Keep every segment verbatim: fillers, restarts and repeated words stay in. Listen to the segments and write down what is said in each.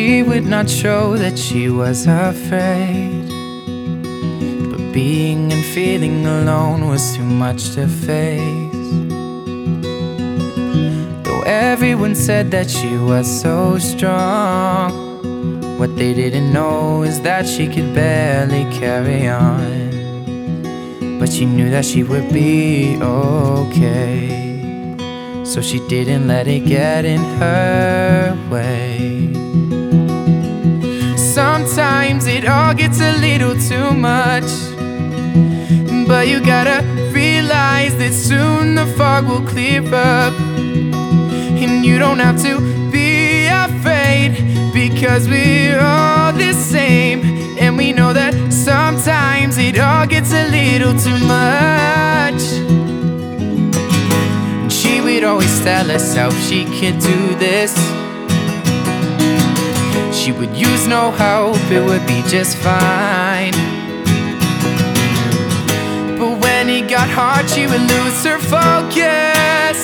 she would not show that she was afraid. But being and feeling alone was too much to face. Though everyone said that she was so strong, what they didn't know is that she could barely carry on. But she knew that she would be okay, so she didn't let it get in her way. Sometimes it all gets a little too much, but you gotta realize that soon the fog will clear up. And you don't have to be afraid, because we're all the same. And we know that sometimes it all gets a little too much. She would always tell herself she could do this. She would use no help, it would be just fine. But when it got hard, she would lose her focus.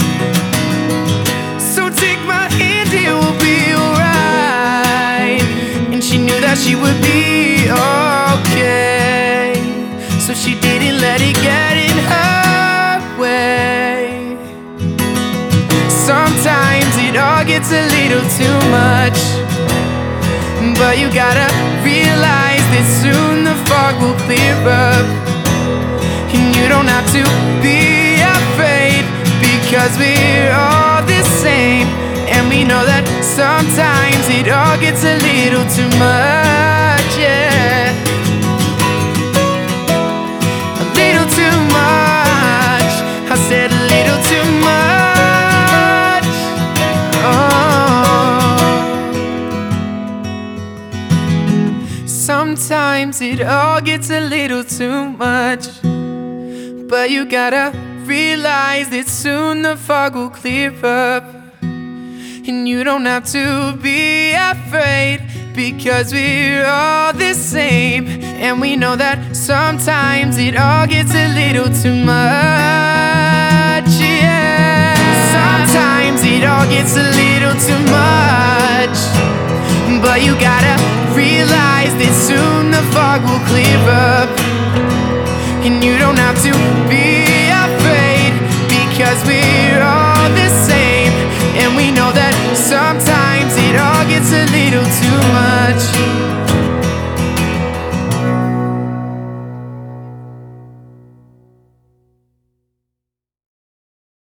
So take my hand, it will be alright. And she knew that she would be okay, so she didn't let it get in her way. Sometimes it all gets a little too much, but you gotta realize that soon the fog will clear up. And you don't have to be afraid, because we're all the same. And we know that sometimes it all gets a little too much, yeah. A little too much, I said a little too much. Oh. Sometimes it all gets a little too much, but you gotta realize that soon the fog will clear up. And you don't have to be afraid, because we're all the same. And we know that sometimes it all gets a little too much, yeah. Sometimes it all gets a little too much, but you gotta realize that soon the fog will clear up. And you don't have to be afraid, because we're all the same. And we know that sometimes it all gets a little too much.